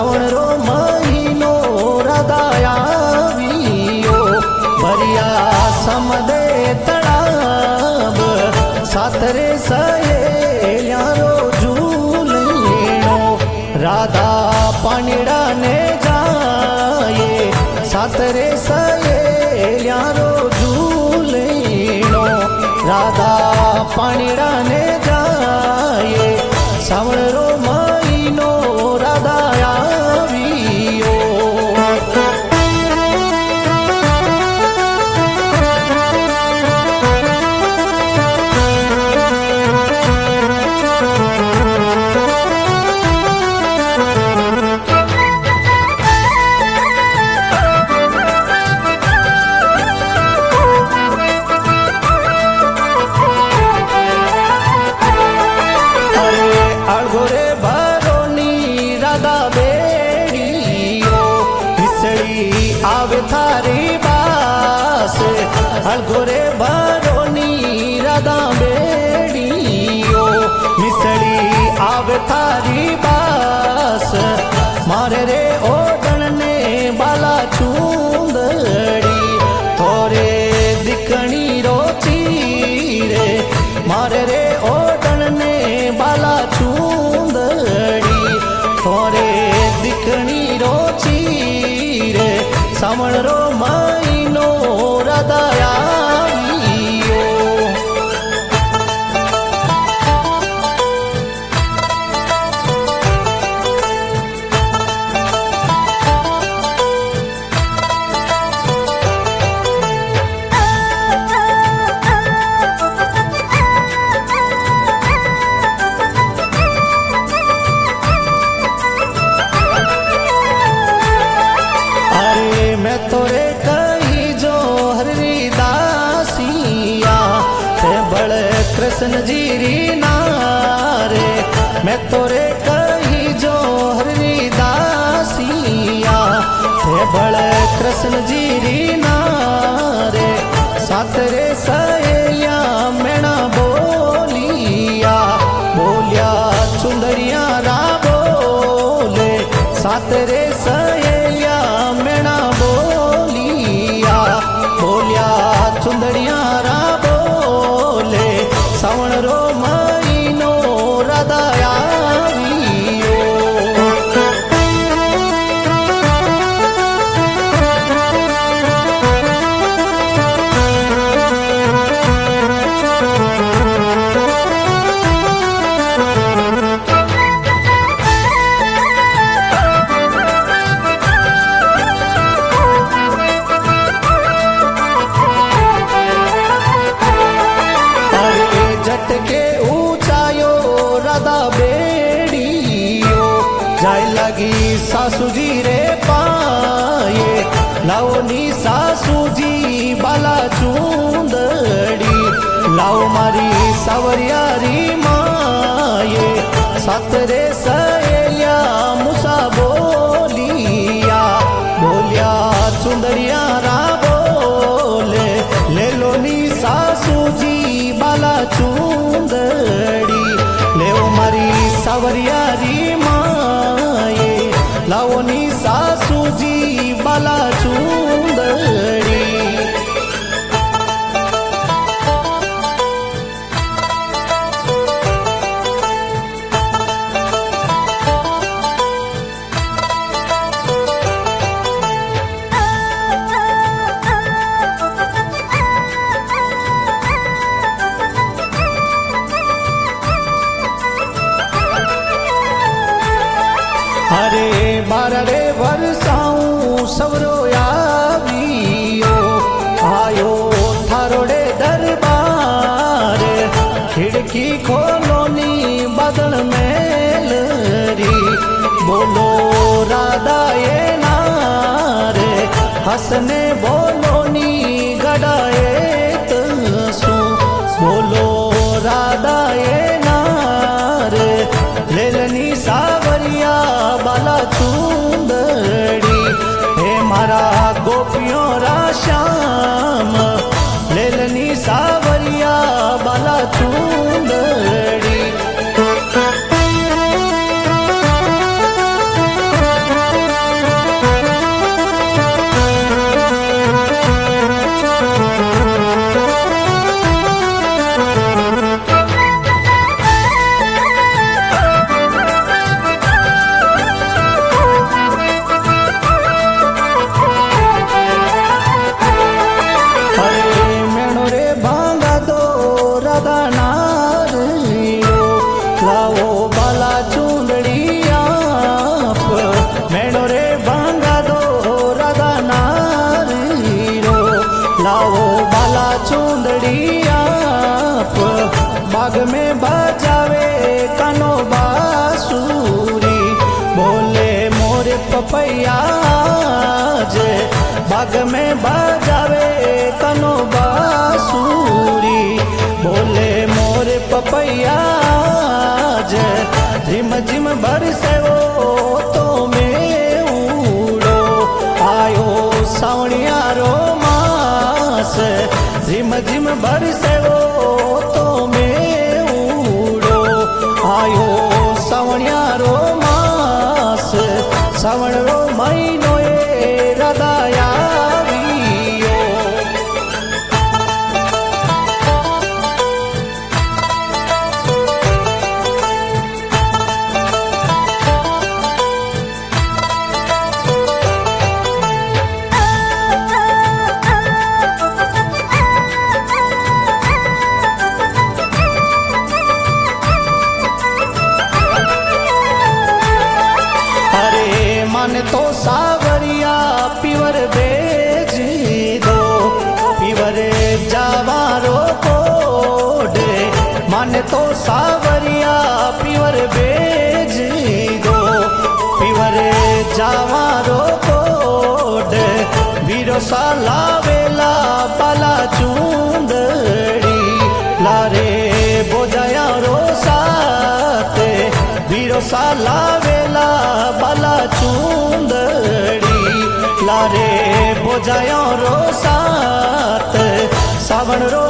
सावण रो महीनो रदायावियो भरिया समदे तड़ाब सातरे सहेलियां रो झूलेणो राधा पानीड़ा ने जाए सातरे सहेलियां रो झूलेणो राधा पानीड़ा ने जाए सावण रो महीनो रदायावियो अळगोरे भरोनी राधा बेड़ियो मिसड़ी आवे थारी बास अळगोरे भरोनी राधा बेड़ियो मिसड़ी आवे थारी बास मारे रे ओढ़न ने बाला चूंदड़ी थोरे दिखणी रोची रे मारे रे ओढ़न ने बाला चूंदड़ी थोरे दिखणी रोची रे सावण रो महीनो रदायावियो मैं तोरे कही जो हरिदासिया ते बड़े कृष्ण जी री नारे मैं तोरे कही जो हरिदासिया ते बड़े कृष्ण जी री नारे सातरे सहेलिया मेणा बोलिया बोलिया चुंदरिया रा बोले सातरे सहेलिया मेणा बोलिया बोलिया चुंदड़िया रा बोले सावण रो महीनो रदायावियो के ऊंचायो राधा बेड़ियो जाय लगी सासू जी रे पाए लाओ नी सासू जी बाला चूंदड़ी लाओ मारी सावरियारी माए सातरे सहेलिया मुसा बोलिया बोलिया चुंदड़िया रा बोले ले लो नी सासू जी बाला चूंदड़ी ले मारी सावरियारी माए लाओ नी सासू जी बाला चूंदड़ी अरे बारा रे वरसाऊं सवरो आवियो आयो थारोड़े दरबार खिड़की खोलो नी बदल मेलरी बोलो राधा ये नारे हसने बोलो नी गड़ाए तसू बोलो राधा ये नारे लेलनी सावरिया बाला चूंदड़ी हे मारा गोपियों रा श्याम लेलनी सावरिया बाला चूंदड़ी लावो बाला चूंदड़ी आप मेणो रे भांगा दो राधा नारीरो लावो बाला चूंदड़ी आप बाग में बजावे कानो बांसुरी बोले मोर पपैया जे बाग में बजावे कानो बांसुरी बोले मोर पपैया जे झिम झिम बरसे वो तो में उड़ो आयो सावणिया रो मास झिम झिम बरसे वो तो में उड़ो आयो सावणिया रो मास सावण रो महीनो ए राधाया माने तो सावरिया पीवर बेची दो पीवर जावारो कोडे माने तो सावरिया पीवर बेची दो पीवर जावारो कोडे वीरो साला वेला बाला चूंदड़ी लारे बोजाया रो साते वीरो साला वेला बाला चूंदड़ी लारे बोजाया रो सात सावण रो